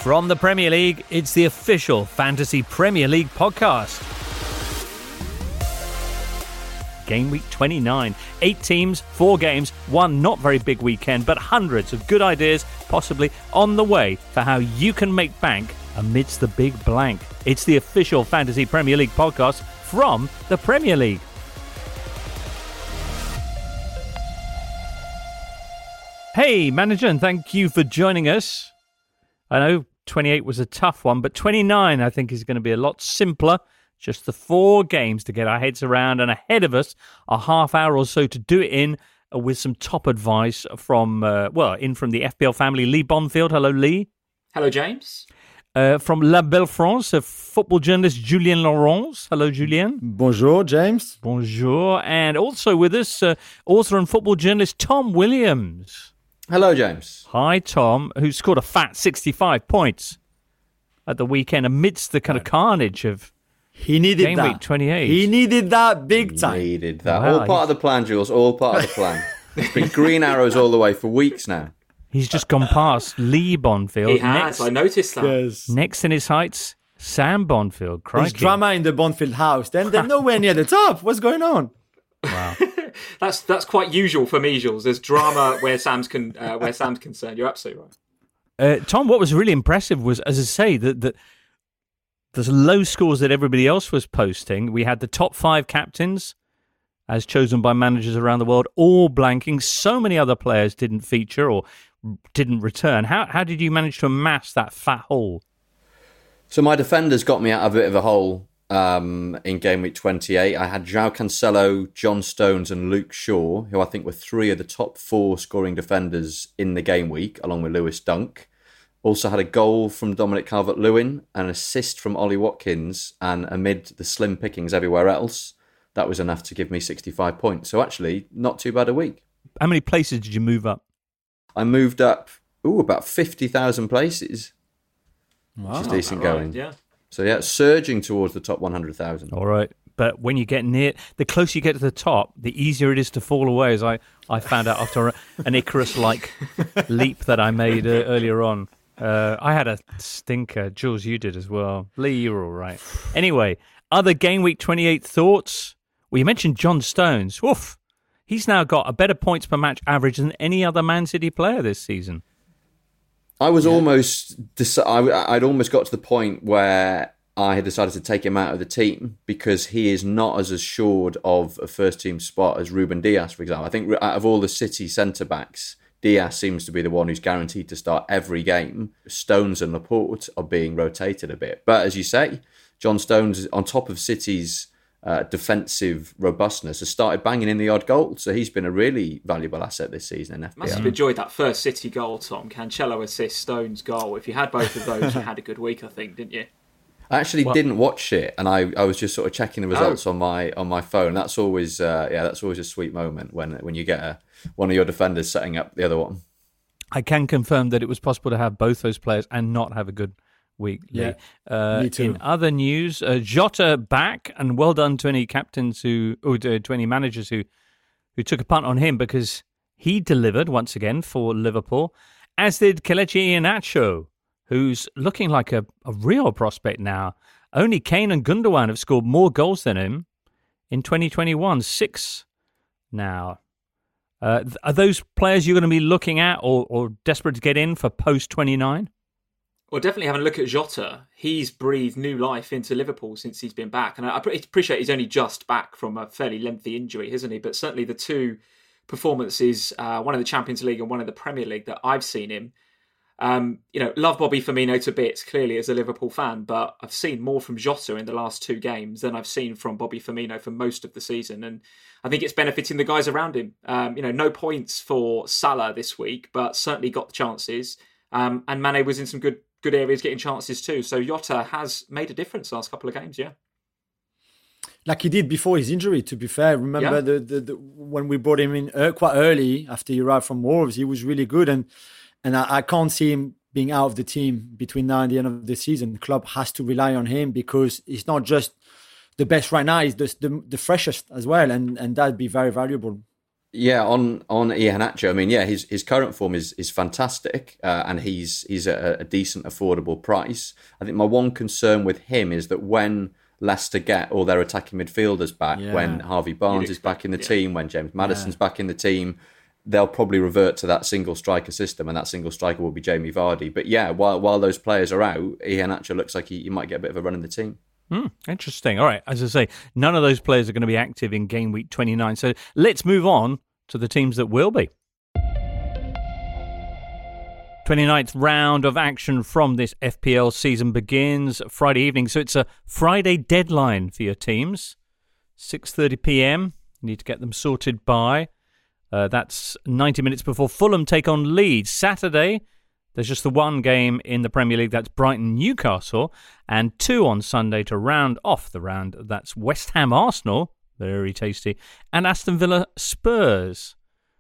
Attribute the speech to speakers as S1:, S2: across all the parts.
S1: From the Premier League, it's the official Fantasy Premier League podcast. Game week 29. 8 teams, 4 games, one not very big weekend, but hundreds of good ideas possibly on the way for how you can make bank amidst the big blank. It's the official Fantasy Premier League podcast from the Premier League. Hey, manager, and thank you for joining us. I know 28 was a tough one, but 29 I think is going to be a lot simpler. Just the 4 games to get our heads around, and ahead of us a half hour or so to do it in with some top advice from, from the FPL family. Lee Bonfield. Hello, Lee.
S2: Hello, James.
S1: From La Belle France, football journalist Julien Laurence. Hello, Julien.
S3: Bonjour, James.
S1: Bonjour. And also with us, author and football journalist Tom Williams.
S4: Hello, James.
S1: Hi, Tom, who scored a fat 65 points at the weekend amidst the kind of carnage of
S3: He needed
S1: game
S3: that.
S1: week 28.
S3: He needed that big time.
S4: Needed that.
S1: Wow,
S4: All part of the plan, Jules. All part of the plan. It's been green arrows all the way for weeks now.
S1: He's just gone past Lee Bonfield.
S2: He has. I noticed that.
S3: Yes.
S1: Next in his heights, Sam Bonfield.
S3: There's
S1: Crikey.
S3: drama in the Bonfield house. Then they're nowhere near the top. What's going on?
S1: Wow.
S2: That's quite usual for me, Jules. There's drama where Sam's concerned. You're absolutely right.
S1: Tom, what was really impressive was, as I say, that there's low scores that everybody else was posting. We had the top 5 captains, as chosen by managers around the world, all blanking. So many other players didn't feature or didn't return. How did you manage to amass that fat haul?
S4: So my defenders got me out of a bit of a hole in game week 28. I had João Cancelo, John Stones and Luke Shaw, who I think were 3 of the top 4 scoring defenders in the game week, along with Lewis Dunk. Also had a goal from Dominic Calvert-Lewin, an assist from Ollie Watkins, and amid the slim pickings everywhere else, that was enough to give me 65 points. So actually, not too bad a week.
S1: How many places did you move up?
S4: I moved up, about 50,000 places,
S3: Wow.
S4: which is decent
S2: Right,
S4: going.
S2: yeah.
S4: So yeah, surging towards the top 100,000.
S1: All right. But when you get near, the closer you get to the top, the easier it is to fall away, as I found out after an Icarus-like leap that I made earlier on. I had a stinker. Jules, you did as well. Lee, you were all right. Anyway, other game week 28 thoughts? Well, you mentioned John Stones. Woof. He's now got a better points per match average than any other Man City player this season.
S4: I was I'd almost got to the point where I had decided to take him out of the team because he is not as assured of a first team spot as Ruben Dias, for example. I think out of all the City centre-backs, Dias seems to be the one who's guaranteed to start every game. Stones and Laporte are being rotated a bit. But as you say, John Stones, on top of City's defensive robustness, has started banging in the odd goal. So he's been a really valuable asset this season in FPL.
S2: Must have enjoyed that first City goal, Tom. Cancelo assist, Stones goal. If you had both of those, you had a good week, I think, didn't you?
S4: I actually didn't watch it, and I was just sort of checking the results on my phone. That's always that's always a sweet moment when you get one of your defenders setting up the other one.
S1: I can confirm that it was possible to have both those players and not have a good week.
S3: Yeah,
S1: me
S3: too.
S1: In other news, Jota back, and well done to any captains to any managers who took a punt on him, because he delivered once again for Liverpool, as did Kelechi Iheanacho, who's looking like a real prospect now. Only Kane and Gundogan have scored more goals than him in 2021, 6 now. Are those players you're going to be looking at or desperate to get in for post-29?
S2: Well, definitely having a look at Jota. He's breathed new life into Liverpool since he's been back. And I appreciate he's only just back from a fairly lengthy injury, isn't he? But certainly the 2 performances, one in the Champions League and one in the Premier League, that I've seen him, love Bobby Firmino to bits, clearly, as a Liverpool fan, but I've seen more from Jota in the last 2 games than I've seen from Bobby Firmino for most of the season. And I think it's benefiting the guys around him. No points for Salah this week, but certainly got the chances. And Mane was in some good areas getting chances too. So Jota has made a difference the last couple of games, yeah.
S3: Like he did before his injury, to be fair. Remember the when we brought him in quite early after he arrived from Wolves, he was really good. And I can't see him being out of the team between now and the end of the season. The club has to rely on him because he's not just the best right now, he's the freshest as well. And that'd be very valuable.
S4: Yeah, on Iheanacho, I mean, yeah, his current form is fantastic, and he's at a decent, affordable price. I think my one concern with him is that when Leicester get all their attacking midfielders back, when Harvey Barnes is back in the team, when James Maddison's back in the team, they'll probably revert to that single striker system, and that single striker will be Jamie Vardy. But yeah, while those players are out, Iheanacho looks like he might get a bit of a run in the team.
S1: Interesting. All right. As I say, none of those players are going to be active in game week 29. So let's move on to the teams that will be. 29th round of action from this FPL season begins Friday evening. So it's a Friday deadline for your teams. 6:30 p.m. You need to get them sorted by. That's 90 minutes before Fulham take on Leeds. Saturday, there's just the one game in the Premier League, that's Brighton-Newcastle, and 2 on Sunday to round off the round. That's West Ham-Arsenal, very tasty, and Aston Villa-Spurs.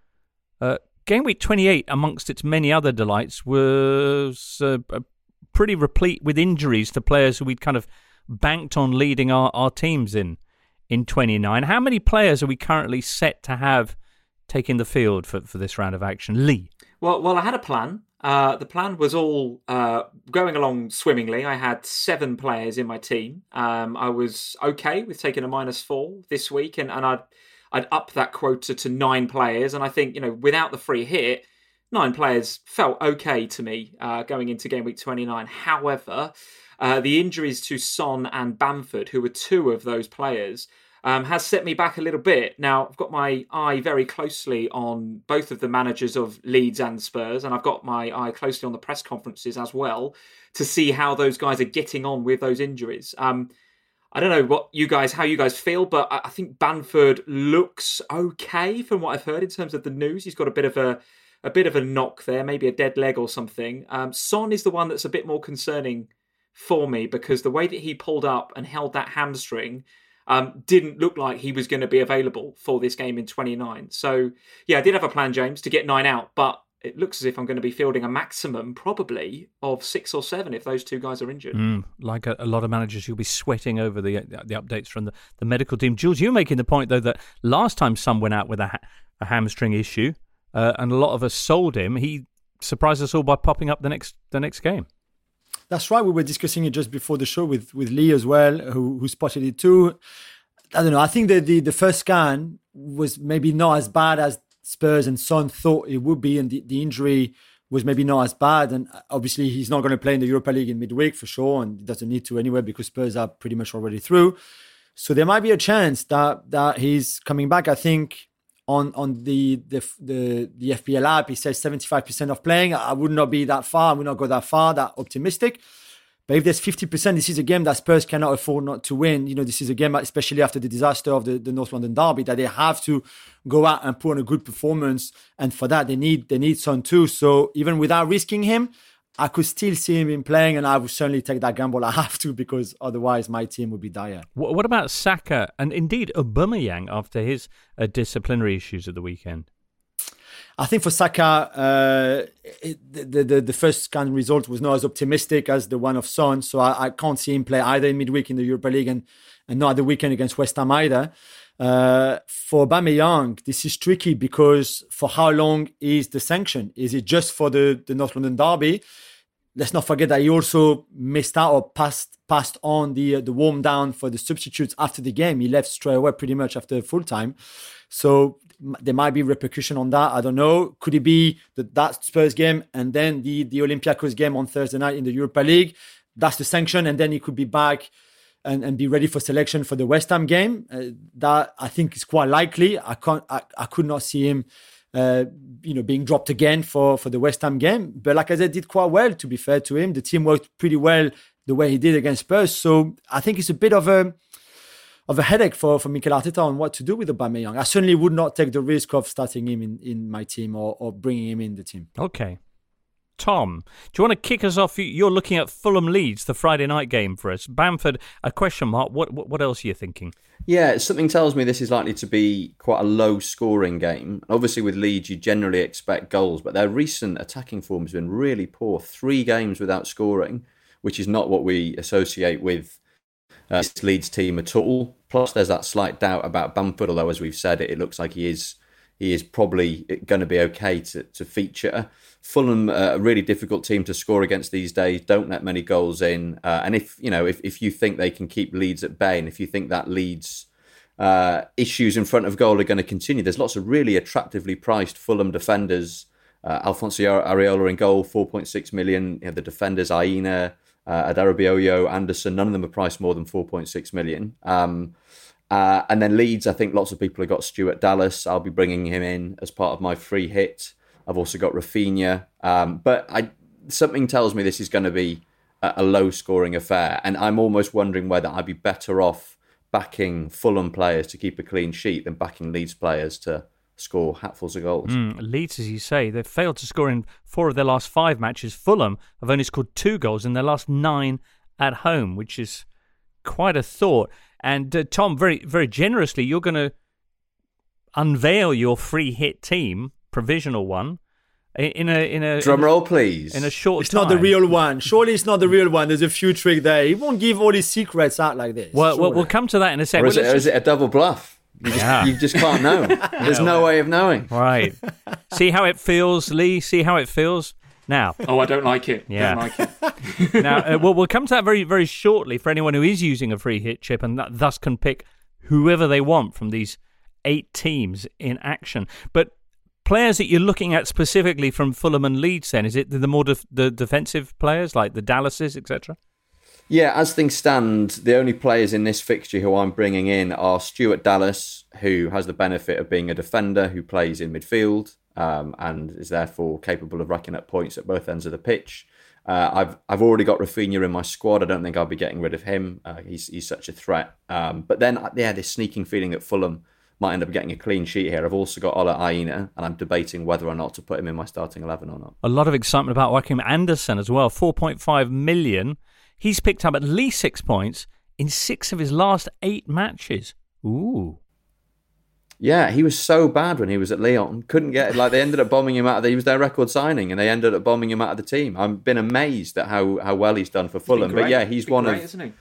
S1: Game week 28, amongst its many other delights, was pretty replete with injuries to players who we'd kind of banked on leading our teams in 29. How many players are we currently set to have taking the field for this round of action? Lee?
S2: Well, I had a plan. The plan was all going along swimmingly. I had 7 players in my team. I was okay with taking a -4 this week, and I'd up that quota to 9 players. And I think, without the free hit, 9 players felt okay to me going into game week 29. However, the injuries to Son and Bamford, who were 2 of those players, has set me back a little bit. Now, I've got my eye very closely on both of the managers of Leeds and Spurs, and I've got my eye closely on the press conferences as well to see how those guys are getting on with those injuries. I don't know how you guys feel, but I think Bamford looks okay from what I've heard in terms of the news. He's got a bit of a knock there, maybe a dead leg or something. Son is the one that's a bit more concerning for me, because the way that he pulled up and held that hamstring didn't look like he was going to be available for this game in 29. So, yeah, I did have a plan, James, to get 9 out, but it looks as if I'm going to be fielding a maximum, probably, of 6 or 7 if those 2 guys are injured.
S1: Like a lot of managers, you'll be sweating over the updates from the medical team. Jules, you're making the point, though, that last time Son went out with a hamstring issue, and a lot of us sold him, he surprised us all by popping up the next game.
S3: That's right. We were discussing it just before the show with Lee as well, who spotted it too. I don't know. I think that the first scan was maybe not as bad as Spurs and Son thought it would be, and the injury was maybe not as bad. And obviously, he's not going to play in the Europa League in midweek for sure, and doesn't need to anyway because Spurs are pretty much already through. So there might be a chance that he's coming back. I think on the FPL app, it says 75% of playing. I would not be that far. I would not go that far, that optimistic. But if there's 50%, this is a game that Spurs cannot afford not to win. This is a game, especially after the disaster of the North London derby, that they have to go out and put on a good performance. And for that, they need Son too. So even without risking him, I could still see him in playing, and I would certainly take that gamble. I have to, because otherwise my team would be dire.
S1: What about Saka and indeed Aubameyang after his disciplinary issues at the weekend?
S3: I think for Saka, the first scan result was not as optimistic as the one of Son, so I can't see him play either in midweek in the Europa League and not at the weekend against West Ham either. For Aubameyang, this is tricky because for how long is the sanction? Is it just for the North London derby? Let's not forget that he also missed out or passed on the warm down for the substitutes after the game. He left straight away pretty much after full time. So there might be repercussion on that. I don't know. Could it be that Spurs game and then the Olympiacos game on Thursday night in the Europa League? That's the sanction, and then he could be back and be ready for selection for the West Ham game. That I think is quite likely. I could not see him being dropped again for the West Ham game. But like I said, did quite well, to be fair to him. The team worked pretty well the way he did against Spurs. So I think it's a bit of a headache for Mikel Arteta on what to do with Aubameyang. I certainly would not take the risk of starting him in my team or bringing him in the team.
S1: Okay. Tom, do you want to kick us off? You're looking at Fulham Leeds, the Friday night game for us. Bamford, a question mark. What else are you thinking?
S4: Yeah, something tells me this is likely to be quite a low-scoring game. Obviously, with Leeds, you generally expect goals, but their recent attacking form has been really poor. 3 games without scoring, which is not what we associate with this Leeds team at all. Plus, there's that slight doubt about Bamford, although, as we've said, it looks like he is he is probably going to be okay to feature. Fulham, a really difficult team to score against these days, don't let many goals in. And if you think they can keep Leeds at bay, and if you think that Leeds issues in front of goal are going to continue, there's lots of really attractively priced Fulham defenders. Alfonso Areola in goal, 4.6 million. You have the defenders, Aina, Adarabioyo, Anderson, none of them are priced more than 4.6 million. And then Leeds, I think lots of people have got Stuart Dallas. I'll be bringing him in as part of my free hit. I've also got Rafinha. But something tells me this is going to be a low-scoring affair. And I'm almost wondering whether I'd be better off backing Fulham players to keep a clean sheet than backing Leeds players to score hatfuls of goals.
S1: Leeds, as you say, they've failed to score in 4 of their last 5 matches. Fulham have only scored 2 goals in their last 9 at home, which is quite a thought. And Tom, very, very generously, you're going to unveil your free hit team, provisional one, in a
S4: drum roll, please.
S1: In a short
S3: It's
S1: time.
S3: not the real one. Surely it's not the real one. There's a few tricks there. He won't give all his secrets out like this.
S1: Well, we'll come to that in a second.
S4: Or is it a double bluff? You just can't know. There's no way of knowing.
S1: Right. See how it feels, Lee? See how it feels? Now.
S2: Oh, I don't like it.
S1: Yeah.
S2: Don't like it.
S1: Now, we'll come to that very, very shortly for anyone who is using a free hit chip and thus can pick whoever they want from these 8 teams in action. But players that you're looking at specifically from Fulham and Leeds then, is it the more the defensive players like the Dallases, etc.?
S4: Yeah, as things stand, the only players in this fixture who I'm bringing in are Stuart Dallas, who has the benefit of being a defender who plays in midfield and is therefore capable of racking up points at both ends of the pitch. I've already got Rafinha in my squad. I don't think I'll be getting rid of him. He's such a threat. But then, this sneaking feeling that Fulham might end up getting a clean sheet here. I've also got Ola Aina, and I'm debating whether or not to put him in my starting 11 or not.
S1: A lot of excitement about Joachim Andersen as well, 4.5 million. He's picked up at least 6 points in 6 of his last 8 matches. Ooh.
S4: Yeah, he was so bad when he was at Lyon. Couldn't get, they ended up bombing him out he was their record signing, and they ended up bombing him out of the team. I've been amazed at how well he's done for Fulham. But yeah, he's one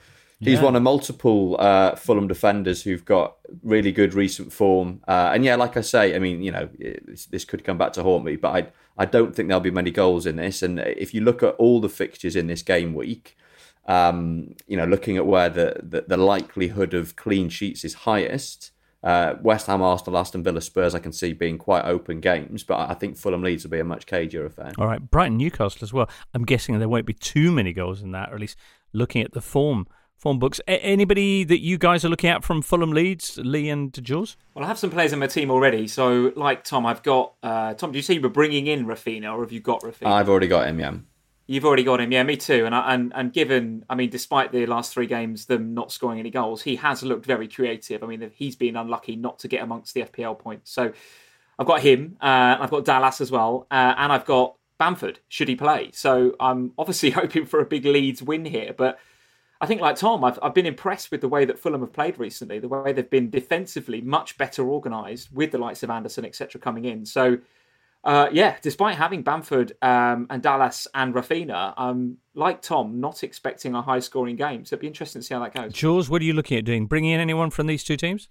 S4: of multiple Fulham defenders who've got really good recent form. And yeah, like I say, I mean, this could come back to haunt me, but I don't think there'll be many goals in this. And if you look at all the fixtures in this game week, looking at where the likelihood of clean sheets is highest, West Ham, Arsenal, Aston Villa, Spurs, I can see being quite open games, but I think Fulham Leeds will be a much cagier affair.
S1: All right, Brighton Newcastle as well. I'm guessing there won't be too many goals in that, or at least looking at the form books. Anybody that you guys are looking at from Fulham Leeds, Lee and Jules?
S2: Well, I have some players in my team already. So, like Tom, I've got... Tom, do you say you were bringing in Rafinha, or have you got Rafinha?
S4: I've already got him, yeah.
S2: You've already got him, yeah, me too. And given, I mean, despite the last 3 games, them not scoring any goals, he has looked very creative. I mean, he's been unlucky not to get amongst the FPL points. So I've got him, I've got Dallas as well, and I've got Bamford, should he play. So I'm obviously hoping for a big Leeds win here. But I think, like Tom, I've been impressed with the way that Fulham have played recently, the way they've been defensively much better organised with the likes of Anderson, etc. coming in. So... despite having Bamford and Dallas and Rafinha, I'm, like Tom, not expecting a high-scoring game. So it'd be interesting to see how that goes.
S1: Jules, what are you looking at doing? Bringing in anyone from these 2 teams?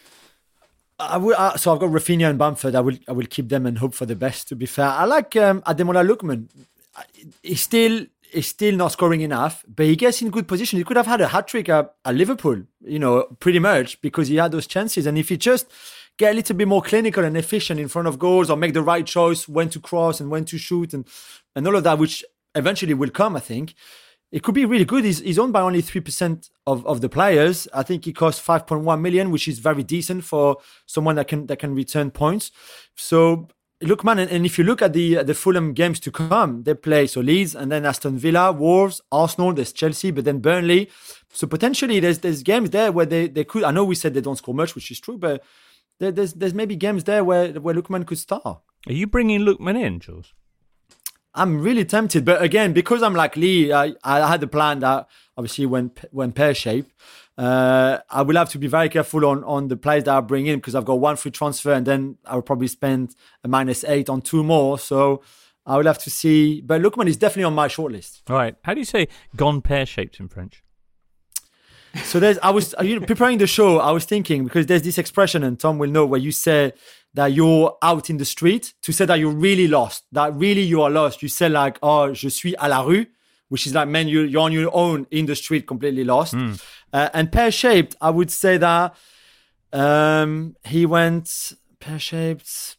S3: So I've got Rafinha and Bamford. I will keep them and hope for the best, to be fair. I like Ademola Lookman. He's still not scoring enough, but he gets in good position. He could have had a hat-trick at Liverpool, pretty much, because he had those chances. And if he just get a little bit more clinical and efficient in front of goals, or make the right choice when to cross and when to shoot and all of that, which eventually will come, I think, it could be really good. He's owned by only 3% of the players. I think he costs 5.1 million, which is very decent for someone that can return points. So look, man, and if you look at the Fulham games to come, they play Leeds and then Aston Villa, Wolves, Arsenal, there's Chelsea, but then Burnley. So potentially there's games there where they could. I know we said they don't score much, which is true, but there's maybe games there where Lookman could start.
S1: Are you bringing Lookman in, Jules?
S3: I'm really tempted, but again, because I'm like Lee, I had a plan that obviously went pear-shaped. I will have to be very careful on the players that I bring in, because I've got 1 free transfer and then I'll probably spend a -8 on 2 more. So I will have to see. But Lookman is definitely on my shortlist.
S1: All right. How do you say gone pear-shaped in French?
S3: So I was preparing the show. I was thinking, because there's this expression, and Tom will know, where you say that you're out in the street, to say that you're really lost, that really you are lost. You say like, oh, je suis à la rue, which is like, man, you're on your own in the street, completely lost. And pear-shaped, I would say that he went pear-shaped,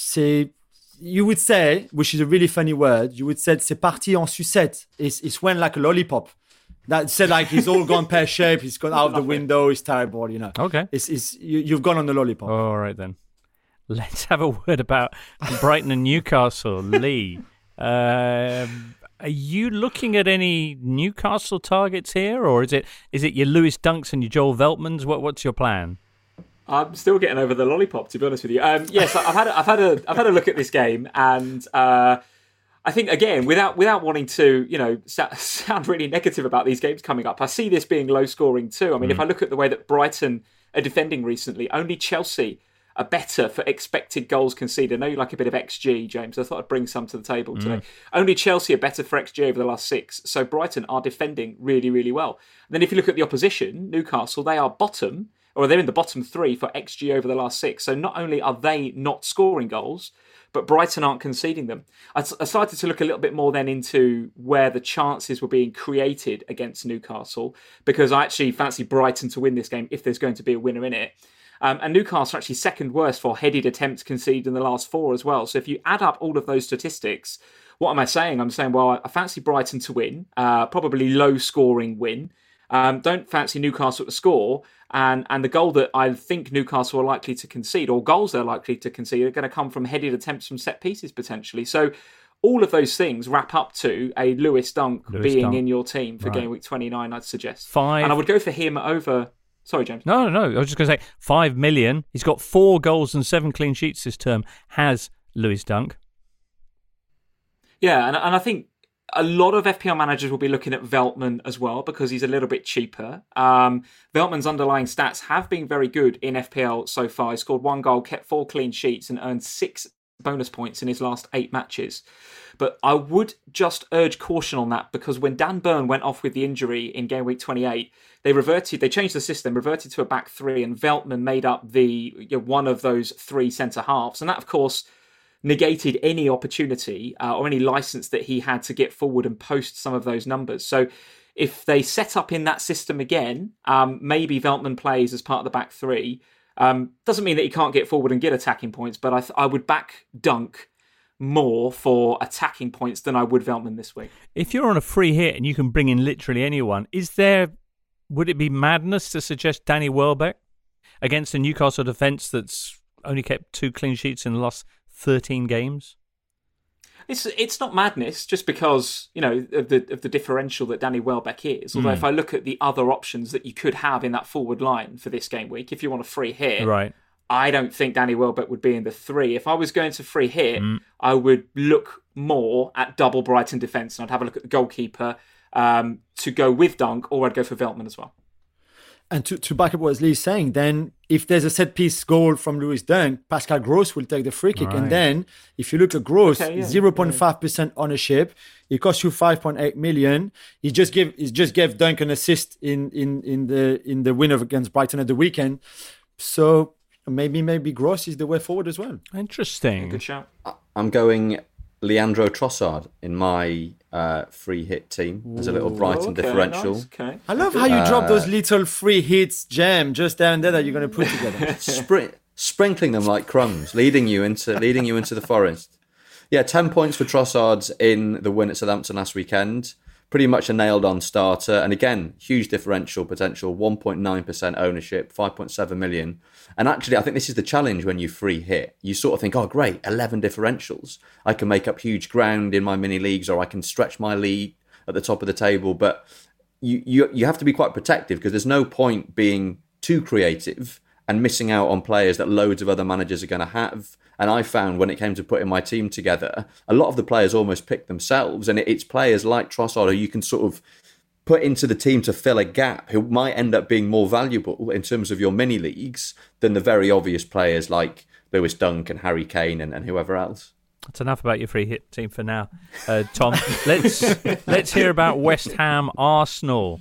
S3: you would say, which is a really funny word, you would say c'est parti en sucette. It's went like a lollipop. That said, like he's all gone pear-shaped, he's gone out the window, it's terrible, you know.
S1: Okay.
S3: You've gone on the lollipop.
S1: All right then. Let's have a word about Brighton and Newcastle. Lee, are you looking at any Newcastle targets here, or is it your Lewis Dunks and your Joel Veltmans? What's your plan?
S2: I'm still getting over the lollipop, to be honest with you. Yes, I've had a look at this game, and I think again, without wanting to, sound really negative about these games coming up, I see this being low scoring too. I mean, if I look at the way that Brighton are defending recently, only Chelsea are better for expected goals conceded. I know you like a bit of XG, James. I thought I'd bring some to the table today. Only Chelsea are better for XG over the last 6. So Brighton are defending really, really well. And then if you look at the opposition, Newcastle, they are they're in the bottom 3 for XG over the last 6. So not only are they not scoring goals, but Brighton aren't conceding them. I started to look a little bit more then into where the chances were being created against Newcastle, because I actually fancy Brighton to win this game if there's going to be a winner in it. And Newcastle are actually second worst for headed attempts conceded in the last 4 as well. So if you add up all of those statistics, what am I saying? I'm saying, well, I fancy Brighton to win, probably low-scoring win. Don't fancy Newcastle to score. And the goal that I think Newcastle are likely to concede, or goals they're likely to concede, are going to come from headed attempts from set pieces, potentially. So all of those things wrap up to a Lewis Dunk being in your team for game week 29, I'd suggest.
S1: 5.
S2: And I would go for him over... Sorry, James.
S1: No. I was just going to say 5 million. He's got 4 goals and 7 clean sheets this term. Has Lewis Dunk?
S2: Yeah, and I think a lot of FPL managers will be looking at Veltman as well because he's a little bit cheaper. Veltman's underlying stats have been very good in FPL so far. He scored 1 goal, kept 4 clean sheets, and earned 6 bonus points in his last 8 matches. But I would just urge caution on that, because when Dan Burn went off with the injury in game week 28, they changed the system, reverted to a back 3, and Veltman made up one of those 3 centre halves. And that, of course, negated any opportunity or any license that he had to get forward and post some of those numbers. So if they set up in that system again, maybe Veltman plays as part of the back 3. Doesn't mean that he can't get forward and get attacking points, but I would back Dunk more for attacking points than I would Veltman this week.
S1: If you're on a free hit and you can bring in literally anyone, would it be madness to suggest Danny Welbeck against a Newcastle defence that's only kept 2 clean sheets in the last 13 games?
S2: It's not madness just because, of the differential that Danny Welbeck is. Although if I look at the other options that you could have in that forward line for this game week, if you want a free hit,
S1: right,
S2: I don't think Danny Welbeck would be in the 3. If I was going to free hit, I would look more at double Brighton defence, and I'd have a look at the goalkeeper to go with Dunk, or I'd go for Veltman as well.
S3: And to back up what Lee's saying, then if there's a set-piece goal from Lewis Dunk, Pascal Gross will take the free kick. Right. And then if you look at Gross, 0.5% ownership, it costs you 5.8 million. He just gave Dunk an assist in the win against Brighton at the weekend. So maybe Gross is the way forward as well.
S1: Interesting.
S2: Yeah, good shout.
S4: I'm going Leandro Trossard in my free hit team as a little Brighton differential.
S2: Nice, okay.
S3: I love how you drop those little free hits gem just there and there that you're going to put together.
S4: Sprinkling them like crumbs, leading you into the forest. Yeah, 10 points for Trossard in the win at Southampton last weekend. Pretty much a nailed-on starter. And again, huge differential potential, 1.9% ownership, 5.7 million. And actually, I think this is the challenge when you free hit. You sort of think, oh, great, 11 differentials. I can make up huge ground in my mini leagues, or I can stretch my lead at the top of the table. But you have to be quite protective, because there's no point being too creative and missing out on players that loads of other managers are going to have. And I found when it came to putting my team together, a lot of the players almost pick themselves. And it's players like Trossard who you can sort of put into the team to fill a gap, who might end up being more valuable in terms of your mini leagues than the very obvious players like Lewis Dunk and Harry Kane and whoever else.
S1: That's enough about your free hit team for now. Tom, let's hear about West Ham Arsenal.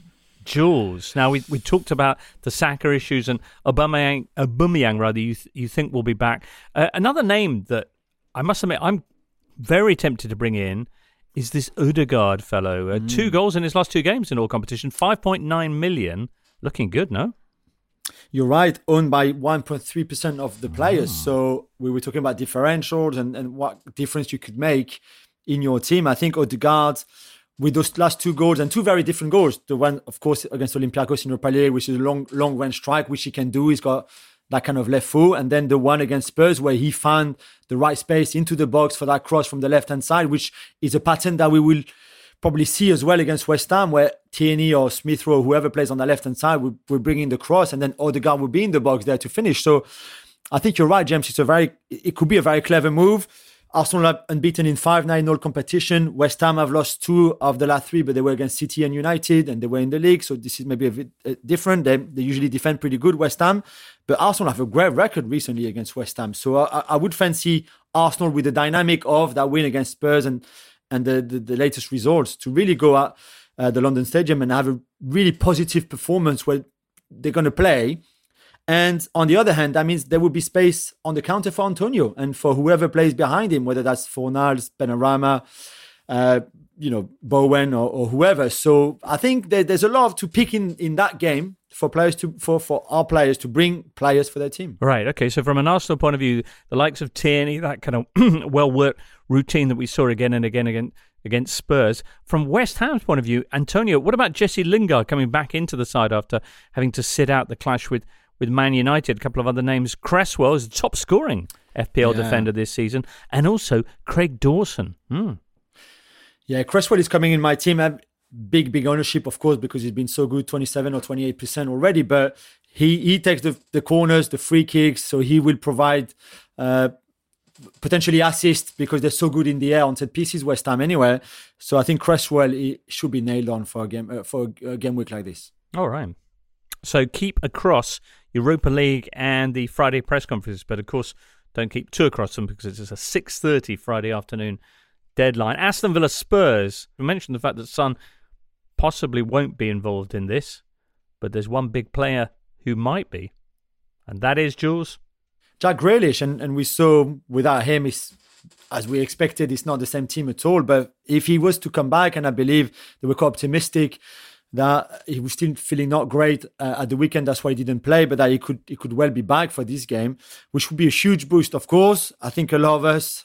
S1: Jules. Now, we talked about the Saka issues and Aubameyang rather, you think will be back. Another name that I must admit I'm very tempted to bring in is this Ødegaard fellow. 2 goals in his last 2 games in all competition, 5.9 million. Looking good, no?
S3: You're right, owned by 1.3% of the players. So we were talking about differentials and what difference you could make in your team. I think Ødegaard, with those last 2 goals, and 2 very different goals, the one, of course, against Olympiacos in Europa League, which is a long-range strike, which he can do. He's got that kind of left foot. And then the one against Spurs, where he found the right space into the box for that cross from the left-hand side, which is a pattern that we will probably see as well against West Ham, where Tierney or Smith Rowe, whoever plays on the left-hand side, will bring in the cross, and then Ødegaard will be in the box there to finish. So I think you're right, James. It could be a very clever move. Arsenal are unbeaten in 5 9-0 competition. West Ham have lost 2 of the last 3, but they were against City and United, and they were in the league. So this is maybe a bit different. They usually defend pretty good, West Ham. But Arsenal have a great record recently against West Ham. So I would fancy Arsenal with the dynamic of that win against Spurs and the latest results to really go at the London Stadium and have a really positive performance where they're going to play. And on the other hand, that means there will be space on the counter for Antonio and for whoever plays behind him, whether that's Fornals, Benrahma, Bowen or whoever. So I think there's a lot to pick in that game for players for our players to bring players for their team.
S1: Right. Okay. So from an Arsenal point of view, the likes of Tierney, that kind of well-worked routine that we saw again and again against Spurs. From West Ham's point of view, Antonio, what about Jesse Lingard coming back into the side after having to sit out the clash with Man United? A couple of other names. Cresswell is the top scoring FPL defender this season, and also Craig Dawson.
S3: Yeah, Cresswell is coming in my team. I have big ownership, of course, because he's been so good, 27 or 28% already. But he takes the corners, the free kicks, so he will provide potentially assists because they're so good in the air on set pieces, West Ham anyway. So I think Cresswell should be nailed on for a game week like this.
S1: All right. So keep across Europa League and the Friday press conferences, but of course don't keep too across them because it's a 6:30 Friday afternoon deadline. Aston Villa Spurs. We mentioned the fact that Son possibly won't be involved in this, but there's one big player who might be, and that is, Jules,
S3: Jack Grealish. And we saw without him, as we expected, it's not the same team at all. But if he was to come back, and I believe they were quite optimistic that he was still feeling not great at the weekend, that's why he didn't play, but that he could well be back for this game, which would be a huge boost, of course. I think a lot of us,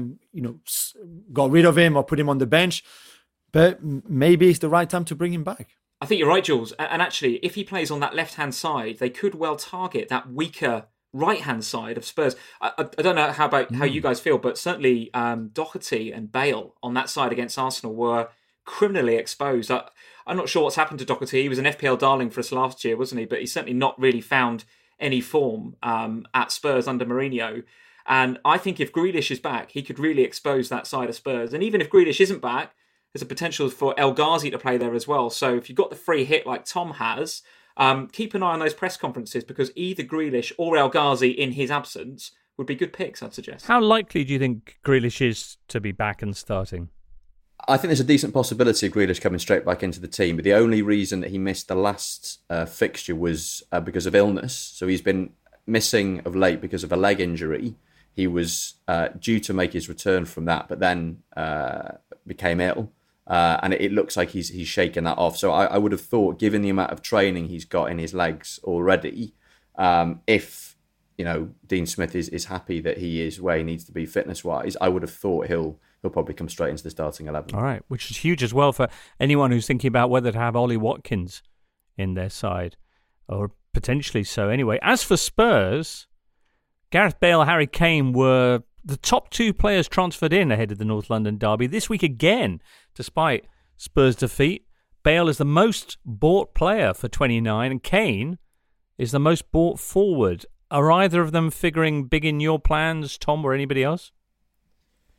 S3: got rid of him or put him on the bench, but maybe it's the right time to bring him back.
S2: I think you're right, Jules. And actually, if he plays on that left-hand side, they could well target that weaker right-hand side of Spurs. I don't know how you guys feel, but certainly Doherty and Bale on that side against Arsenal were criminally exposed. I'm not sure what's happened to Doherty. He was an FPL darling for us last year, wasn't he? But he's certainly not really found any form at Spurs under Mourinho. And I think if Grealish is back, he could really expose that side of Spurs. And even if Grealish isn't back, there's a potential for El Ghazi to play there as well. So if you've got the free hit like Tom has, keep an eye on those press conferences, because either Grealish or El Ghazi in his absence would be good picks, I'd suggest.
S1: How likely do you think Grealish is to be back and starting?
S4: I think there's a decent possibility of Grealish coming straight back into the team, but the only reason that he missed the last fixture was because of illness. So he's been missing of late because of a leg injury. He was due to make his return from that, but then became ill. And it looks like he's shaken that off. So I would have thought, given the amount of training he's got in his legs already, if Dean Smith is happy that he is where he needs to be fitness-wise, I would have thought he'll probably come straight into the starting 11.
S1: All right, which is huge as well for anyone who's thinking about whether to have Ollie Watkins in their side, or potentially so anyway. As for Spurs, Gareth Bale, Harry Kane were the top 2 players transferred in ahead of the North London derby. This week again, despite Spurs' defeat, Bale is the most bought player for 29 and Kane is the most bought forward. Are either of them figuring big in your plans, Tom, or anybody else?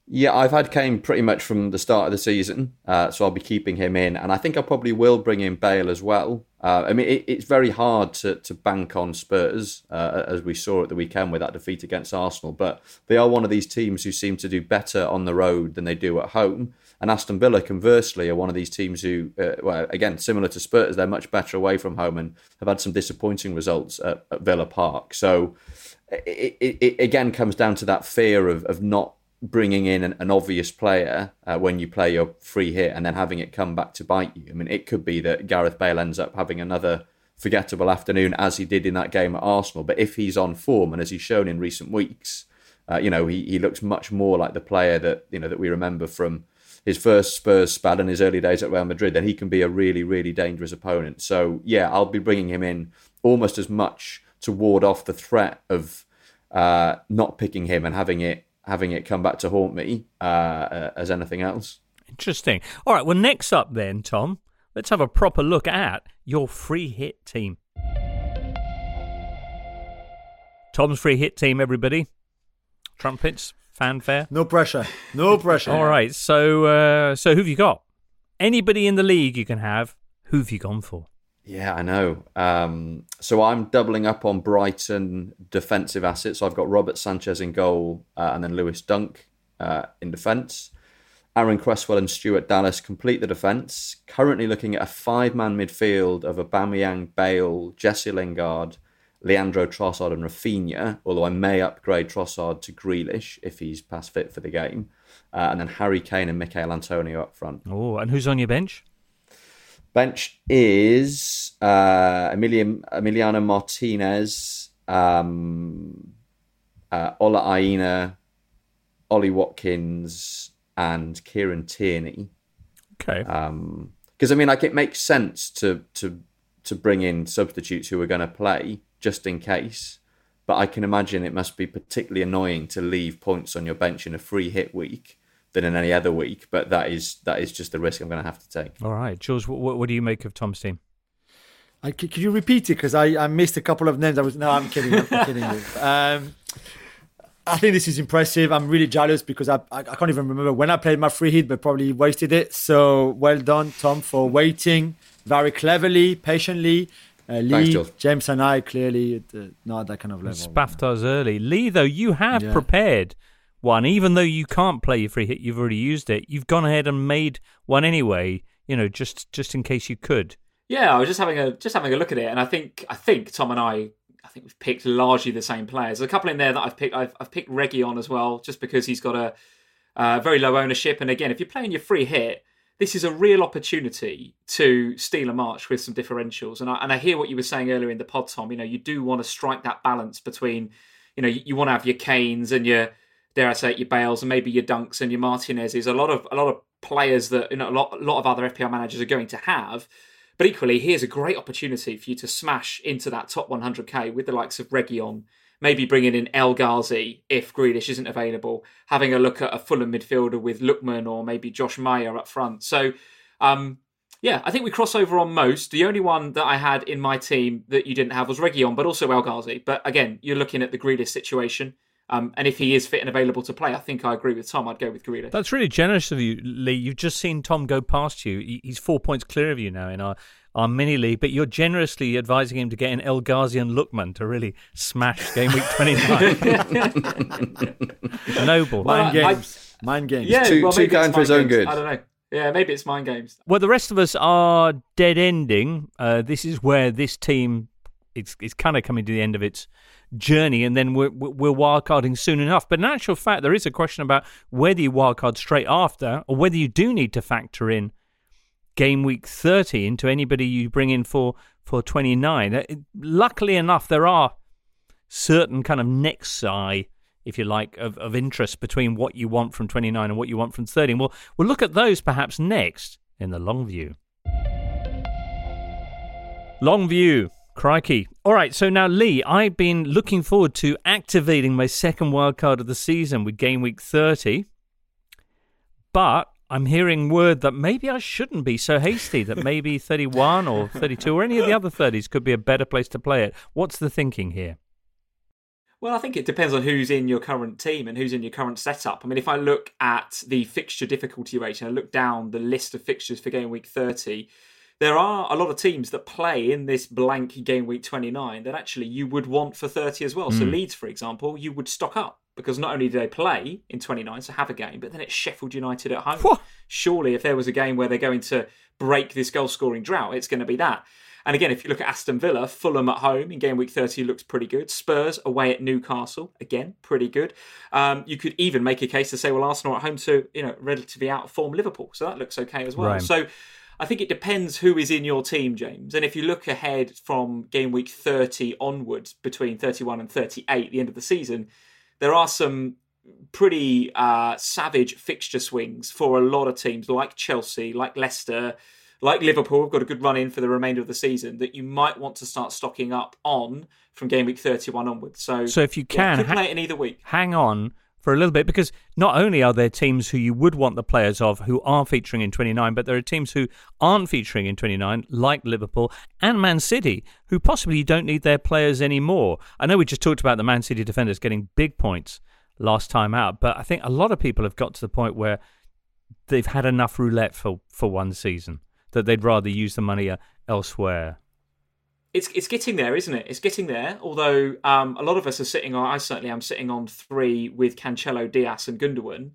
S4: Yeah, I've had Kane pretty much from the start of the season, so I'll be keeping him in. And I think I probably will bring in Bale as well. I mean, it's very hard to bank on Spurs, as we saw at the weekend with that defeat against Arsenal. But they are one of these teams who seem to do better on the road than they do at home. And Aston Villa, conversely, are one of these teams who, well, again, similar to Spurs, they're much better away from home and have had some disappointing results at Villa Park. So it again comes down to that fear of not bringing in an obvious player when you play your free hit and then having it come back to bite you. I mean, it could be that Gareth Bale ends up having another forgettable afternoon as he did in that game at Arsenal. But if he's on form, and as he's shown in recent weeks, he looks much more like the player that we remember from his first Spurs spell and his early days at Real Madrid, then he can be a really, really dangerous opponent. So, yeah, I'll be bringing him in almost as much to ward off the threat of not picking him and having it come back to haunt me as anything else.
S1: Interesting. All right, well, next up then, Tom, let's have a proper look at your free hit team. Tom's free hit team, everybody. Trumpets, fanfare.
S3: No pressure. No pressure.
S1: All right, so who've you got? Anybody in the league you can have. Who've you gone for?
S4: Yeah, I know. So I'm doubling up on Brighton defensive assets. So I've got Robert Sanchez in goal and then Lewis Dunk in defence. Aaron Cresswell and Stuart Dallas complete the defence. Currently looking at a 5-man midfield of Aubameyang, Bale, Jesse Lingard, Leandro Trossard and Rafinha, although I may upgrade Trossard to Grealish if he's past fit for the game. And then Harry Kane and Michail Antonio up front.
S1: Oh, and who's on your bench?
S4: Bench is Emiliano Martinez, Ola Aina, Ollie Watkins, and Kieran Tierney.
S1: Okay.
S4: Because it makes sense to bring in substitutes who are going to play just in case. But I can imagine it must be particularly annoying to leave points on your bench in a free hit week than in any other week. But that is just the risk I'm going to have to take.
S1: All right, Jules, what do you make of Tom's team?
S3: Could you repeat it? Because I missed a couple of names. I'm kidding. I'm kidding you. I think this is impressive. I'm really jealous because I can't even remember when I played my free hit, but probably wasted it. So well done, Tom, for waiting very cleverly, patiently. Lee,
S4: Thanks, Jules.
S3: James and I clearly not at that kind of level.
S1: Spaffed us early. Lee, though, you have prepared one. Even though you can't play your free hit, you've already used it. You've gone ahead and made one anyway, just in case you could.
S2: Yeah, I was just having a look at it, and I think Tom and I we've picked largely the same players. There's a couple in there that I've picked. I've picked Reguilon as well, just because he's got a very low ownership. And again, if you're playing your free hit, this is a real opportunity to steal a march with some differentials. And I hear what you were saying earlier in the pod, Tom. You do want to strike that balance between, you want to have your Kanes and your, dare I say it, your Bales and maybe your Dunks and your Martinezes. A lot of players that a lot of other FPL managers are going to have. But equally, here's a great opportunity for you to smash into that top 100k with the likes of Reguilon, maybe bringing in El Ghazi if Grealish isn't available, having a look at a Fulham midfielder with Lookman or maybe Josh Mayer up front. So, I think we cross over on most. The only one that I had in my team that you didn't have was Reguilon, but also El Ghazi. But again, you're looking at the Grealish situation. And if he is fit and available to play, I think I agree with Tom. I'd go with Grealish. That's
S1: really generous of you, Lee. You've just seen Tom go past you. He's 4 points clear of you now in our mini league, but you're generously advising him to get in El Ghazi and Lookman to really smash game week 29. Noble.
S3: Mind games.
S2: Yeah,
S4: two going for his own good.
S2: I don't know. Yeah, maybe it's mind games.
S1: Well, the rest of us are dead ending. This is where this team is kind of coming to the end of its journey, and then we're wildcarding soon enough. But in actual fact, there is a question about whether you wildcard straight after or whether you do need to factor in game week 30 into anybody you bring in for 29. Luckily enough, there are certain kind of nexi, if you like, of interest between what you want from 29 and what you want from 30. And we'll look at those perhaps next in the long view. Long view. Crikey. All right, so now, Lee, I've been looking forward to activating my second wildcard of the season with game week 30, but I'm hearing word that maybe I shouldn't be so hasty, that maybe 31 or 32 or any of the other 30s could be a better place to play it. What's the thinking here?
S2: Well, I think it depends on who's in your current team and who's in your current setup. I mean, if I look at the fixture difficulty rating, I look down the list of fixtures for game week 30, there are a lot of teams that play in this blank game week 29 that actually you would want for 30 as well. So Leeds, for example, you would stock up because not only do they play in 29, so have a game, but then it's Sheffield United at home.
S1: Whoa.
S2: Surely if there was a game where they're going to break this goal-scoring drought, it's going to be that. And again, if you look at Aston Villa, Fulham at home in game week 30 looks pretty good. Spurs away at Newcastle, again, pretty good. You could even make a case to say, well, Arsenal at home to, relatively out of form Liverpool. So that looks okay as well.
S1: Right.
S2: So I think it depends who is in your team, James. And if you look ahead from game week 30 onwards, between 31 and 38, the end of the season, there are some pretty savage fixture swings for a lot of teams like Chelsea, like Leicester, like Liverpool, have got a good run in for the remainder of the season that you might want to start stocking up on from game week 31 onwards. So
S1: if you can,
S2: could play it in either week.
S1: Hang on for a little bit, because not only are there teams who you would want the players of who are featuring in 29, but there are teams who aren't featuring in 29, like Liverpool and Man City, who possibly don't need their players anymore. I know we just talked about the Man City defenders getting big points last time out, but I think a lot of people have got to the point where they've had enough roulette for one season, that they'd rather use the money elsewhere.
S2: It's getting there, isn't it? It's getting there. Although a lot of us are sitting on, I certainly am sitting on 3 with Cancelo, Diaz and Gundogan.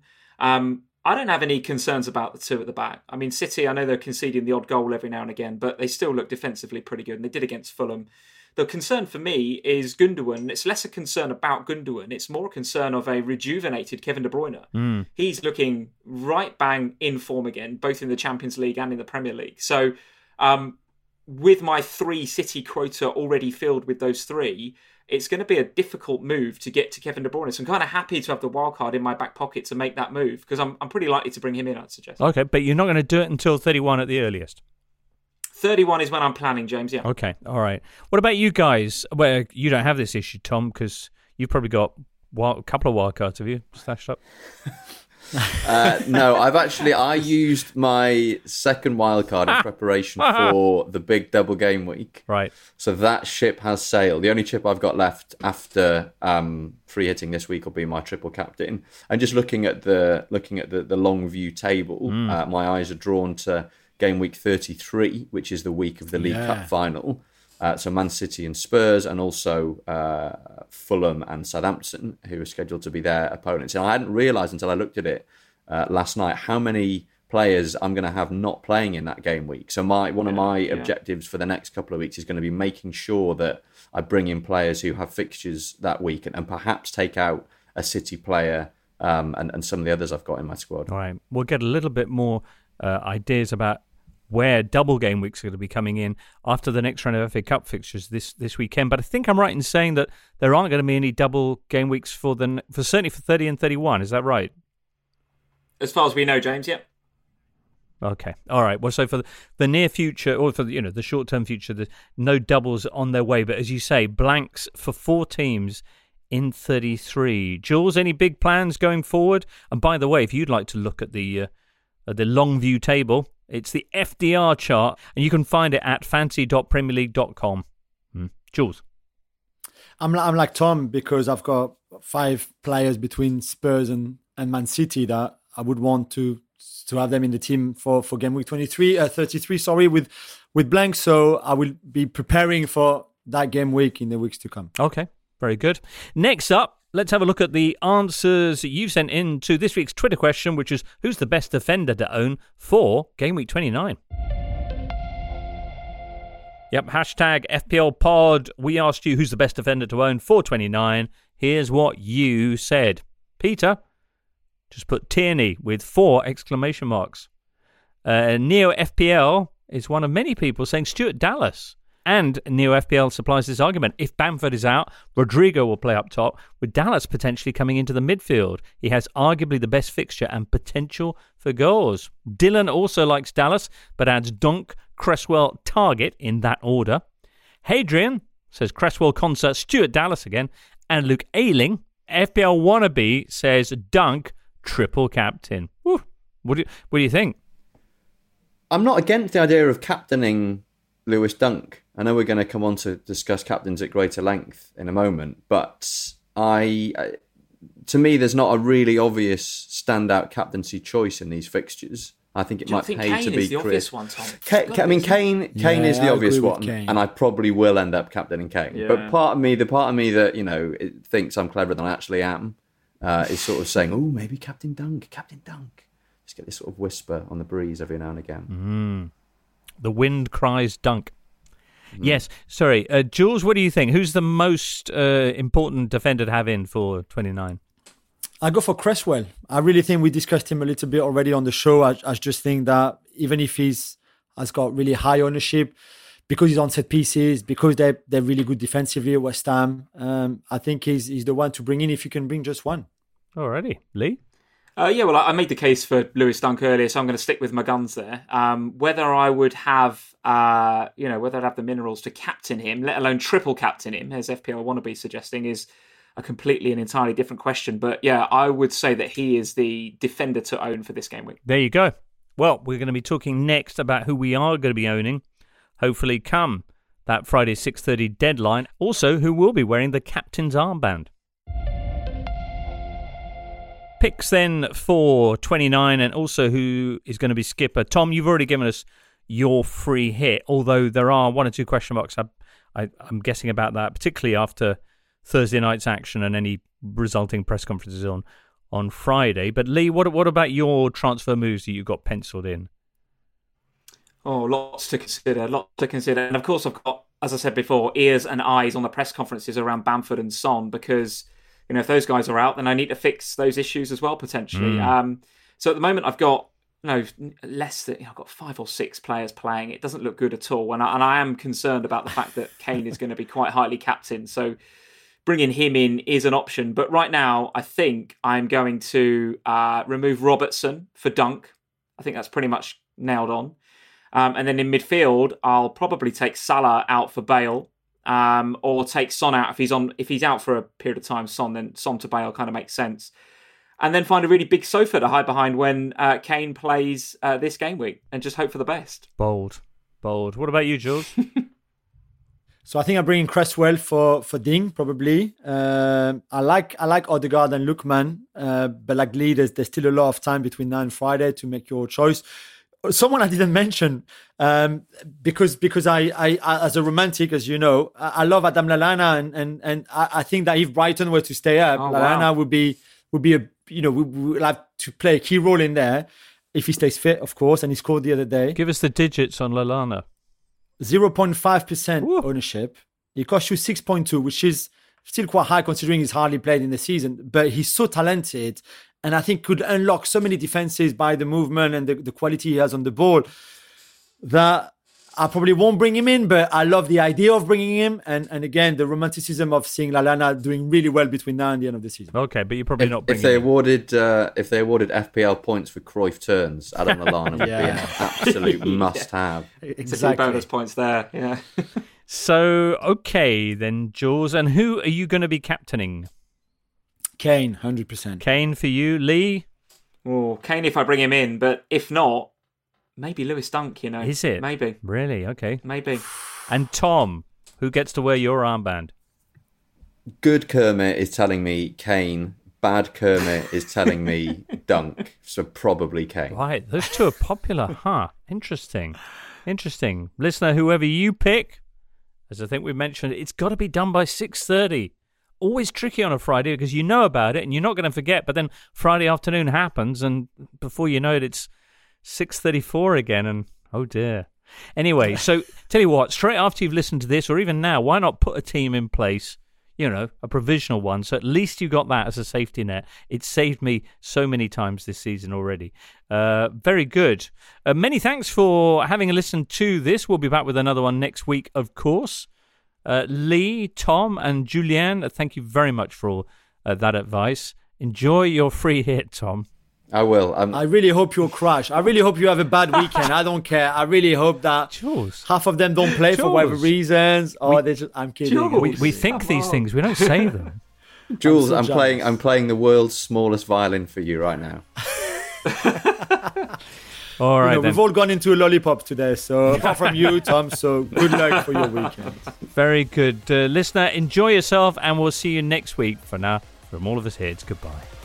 S2: I don't have any concerns about the 2 at the back. I mean, City, I know they're conceding the odd goal every now and again, but they still look defensively pretty good, and they did against Fulham. The concern for me is Gundogan. It's less a concern about Gundogan. It's more a concern of a rejuvenated Kevin De Bruyne. He's looking right bang in form again, both in the Champions League and in the Premier League. So with my 3 City quota already filled with those 3, it's going to be a difficult move to get to Kevin De Bruyne. So I'm kind of happy to have the wild card in my back pocket to make that move, because I'm pretty likely to bring him in, I'd suggest.
S1: Okay, but you're not going to do it until 31 at the earliest.
S2: 31 is when I'm planning, James, yeah.
S1: Okay, all right. What about you guys? Well, you don't have this issue, Tom, because you've probably got a couple of wild cards, have you, stashed up?
S4: No, I used my second wild card in preparation for the big double game week.
S1: Right.
S4: So that ship has sailed. The only chip I've got left after free hitting this week will be my triple captain. And just looking at the long view table, my eyes are drawn to game week 33, which is the week of the League Cup final. So Man City and Spurs, and also Fulham and Southampton, who are scheduled to be their opponents. And I hadn't realised until I looked at it last night how many players I'm going to have not playing in that game week. So one of my objectives for the next couple of weeks is going to be making sure that I bring in players who have fixtures that week, and perhaps take out a City player and some of the others I've got in my squad.
S1: All right. We'll get a little bit more ideas about where double game weeks are going to be coming in after the next round of FA Cup fixtures this weekend. But I think I'm right in saying that there aren't going to be any double game weeks for certainly for 30 and 31. Is that right?
S2: As far as we know, James, yeah.
S1: Okay. All right. Well, so for the near future, or for the short-term future, there's no doubles on their way. But as you say, blanks for 4 teams in 33. Jules, any big plans going forward? And by the way, if you'd like to look at the long view table, it's the FDR chart, and you can find it at fantasy.premierleague.com. Jules?
S3: I'm like Tom, because I've got 5 players between Spurs and Man City that I would want to have them in the team for game week 33, with blank. So I will be preparing for that game week in the weeks to come.
S1: Okay, very good. Next up, let's have a look at the answers you've sent in to this week's Twitter question, which is, who's the best defender to own for game week 29? Yep, hashtag FPL pod. We asked you who's the best defender to own for 29. Here's what you said. Peter just put Tierney with 4 exclamation marks. Neo FPL is one of many people saying Stuart Dallas. And Neo FPL supplies this argument. If Bamford is out, Rodrigo will play up top, with Dallas potentially coming into the midfield. He has arguably the best fixture and potential for goals. Dylan also likes Dallas, but adds Dunk, Cresswell, Target in that order. Hadrian says Cresswell, Concert, Stuart Dallas again. And Luke Ayling, FPL wannabe, says Dunk, triple captain. Woo. What do you think?
S4: I'm not against the idea of captaining Lewis Dunk. I know we're going to come on to discuss captains at greater length in a moment, but to me, there's not a really obvious standout captaincy choice in these fixtures. I think it might pay
S2: Kane
S4: to be
S2: is the obvious one, Tom.
S4: Kane is the obvious one,
S3: Kane.
S4: and I probably will end up captaining Kane.
S2: Yeah.
S4: But the part of me that it thinks I'm cleverer than I actually am, is sort of saying, "Oh, maybe Captain Dunk." Just get this sort of whisper on the breeze every now and again.
S1: The wind cries Dunk. Yes, sorry. Jules, what do you think? Who's the most important defender to have in for 29?
S3: I go for Cresswell. I really think we discussed him a little bit already on the show. I just think that even if has got really high ownership, because he's on set pieces, because they're really good defensively at West Ham, I think he's the one to bring in if you can bring just one.
S1: Alrighty. Lee?
S2: Well, I made the case for Lewis Dunk earlier, so I'm going to stick with my guns there. Whether I would have, whether I'd have the minerals to captain him, let alone triple captain him, as FPL Wannabe suggesting, is a completely and entirely different question. But yeah, I would say that he is the defender to own for this game week.
S1: There you go. Well, we're going to be talking next about who we are going to be owning, hopefully come that Friday 6:30 deadline. Also, who will be wearing the captain's armband. Picks then for 29 and also who is going to be skipper. Tom, you've already given us your free hit, although there are one or two question marks I'm guessing about that, particularly after Thursday night's action and any resulting press conferences on Friday. But Lee, what about your transfer moves that you got penciled in?
S2: Oh, lots to consider. And of course, I've got, as I said before, ears and eyes on the press conferences around Bamford and Son, because if those guys are out, then I need to fix those issues as well, potentially. So at the moment, I've got less than I've got 5 or 6 players playing. It doesn't look good at all, and I am concerned about the fact that Kane is going to be quite highly captained. So bringing him in is an option. But right now, I think I'm going to remove Robertson for Dunk. I think that's pretty much nailed on. And then in midfield, I'll probably take Salah out for Bale. Or take Son out if he's out for a period of time. Then Son to Bale kind of makes sense, and then find a really big sofa to hide behind when Kane plays this game week, and just hope for the best.
S1: Bold. What about you, Jules?
S3: So I think I'm bringing Cresswell for Ding probably. I like Odegaard and Lookman, but like Lee, there's still a lot of time between now and Friday to make your choice. Someone I didn't mention, because I as a romantic, as you know, I love Adam Lallana, and I think that if Brighton were to stay up, Lallana would be a would like to play a key role in there if he stays fit, of course. And he scored the other day.
S1: Give us the digits on Lallana.
S3: 0.5% ownership. It costs you 6.2, which is still quite high considering he's hardly played in the season. But he's so talented, and I think could unlock so many defenses by the movement and the quality he has on the ball, that I probably won't bring him in, but I love the idea of bringing him. And again, the romanticism of seeing Lallana doing really well between now and the end of the season.
S1: Okay, but you're probably not bringing
S4: if they awarded FPL points for Cruyff turns, Adam Lallana would be an absolute must-have.
S3: Exactly.
S2: Bonus points there, yeah.
S1: So, okay then, Jules. And who are you going to be captaining?
S3: Kane, 100%.
S1: Kane for you. Lee?
S2: Oh, Kane if I bring him in, but if not, maybe Lewis Dunk,
S1: Is it?
S2: Maybe.
S1: Really? Okay.
S2: Maybe.
S1: And Tom, who gets to wear your armband?
S4: Good Kermit is telling me Kane. Bad Kermit is telling me Dunk. So probably Kane.
S1: Right. Those two are popular. Huh. Interesting. Listener, whoever you pick, as I think we mentioned, it's got to be done by 6:30. Always tricky on a Friday because you know about it and you're not going to forget. But then Friday afternoon happens and before you know it, it's 6:34 again, and oh dear. Anyway, so tell you what, straight after you've listened to this, or even now, why not put a team in place, a provisional one, so at least you got that as a safety net. It's saved me so many times this season already. Very good. Many thanks for having listened to this. We'll be back with another one next week, of course. Lee, Tom, and Julian, thank you very much for all that advice. Enjoy your free hit, Tom.
S4: I will.
S3: I really hope you'll crash. I really hope you have a bad weekend. I don't care. I really hope that half of them don't play for whatever reasons. I'm kidding.
S1: We think these things. We don't say them.
S4: Jules, I'm playing the world's smallest violin for you right now.
S1: All right, then.
S3: We've all gone into a lollipop today, so apart from you, Tom, so good luck for your weekend.
S1: Very good. Listener, enjoy yourself, and we'll see you next week. For now, from all of us here, it's goodbye.